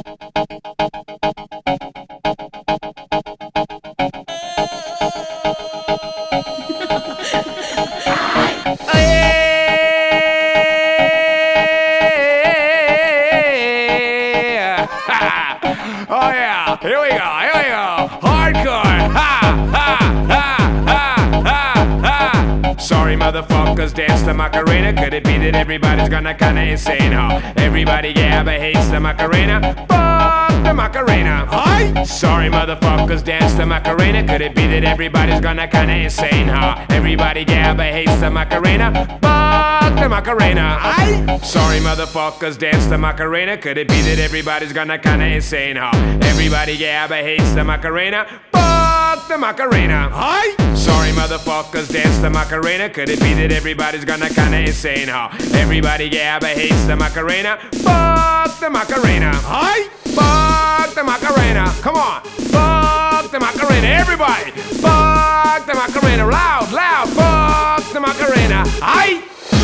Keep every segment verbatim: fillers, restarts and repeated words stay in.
Oh yeah, here we go, here we go. Hardcore, ha, ha, ha, ha, ha, ha. Sorry motherfuckers, dance the Macarena. Could it be that everybody's gonna kinda insane, huh? Everybody, yeah, but hates the Macarena. Fuck the Macarena. Hi. Sorry motherfuckers, dance the Macarena. Could it be that everybody's gonna kinda insane, huh? Everybody, yeah, but hates the Macarena. Fuck the Macarena. Hi. Sorry motherfuckers, dance the Macarena. Could it be that everybody's gonna kinda insane, huh? Everybody, yeah, but hates the Macarena. Fuck the Macarena. Hi. Sorry motherfuckers, dance the Macarena. Could it be that everybody's gonna kinda insane, huh? Everybody, yeah, but hates the Macarena. Fuck the Macarena. Hi. Fuck the Macarena. Come on. Fuck the Macarena. Everybody. Fuck the Macarena. Loud, loud. Fuck the Macarena. Hi.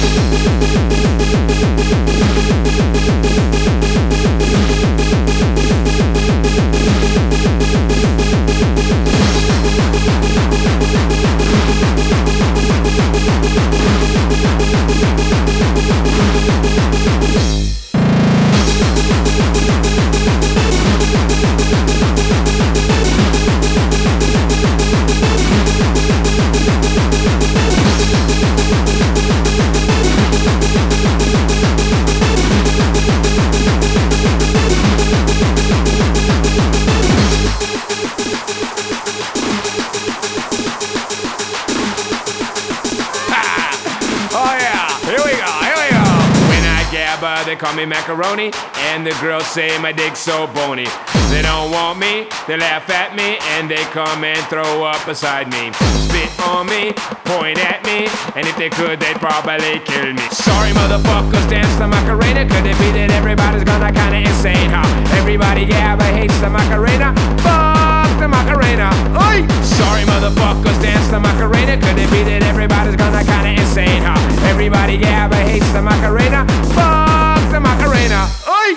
They call me macaroni, and the girls say my dick's so bony. They don't want me, they laugh at me, and they come and throw up beside me. Spit on me, point at me, and if they could, they'd probably kill me. Sorry motherfuckers, dance the Macarena. Could it be that everybody's gonna kinda insane, huh? Everybody, yeah, but hates the Macarena. Fuck the Macarena. Oi! Sorry motherfuckers, dance the Macarena. Could it be that everybody's gonna kinda insane, huh? Everybody, yeah, but hates the Macarena. Fuck the Macarena. Oi!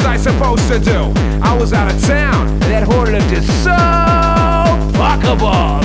Supposed to do. I was out of town, and that whore looked just so fuckable.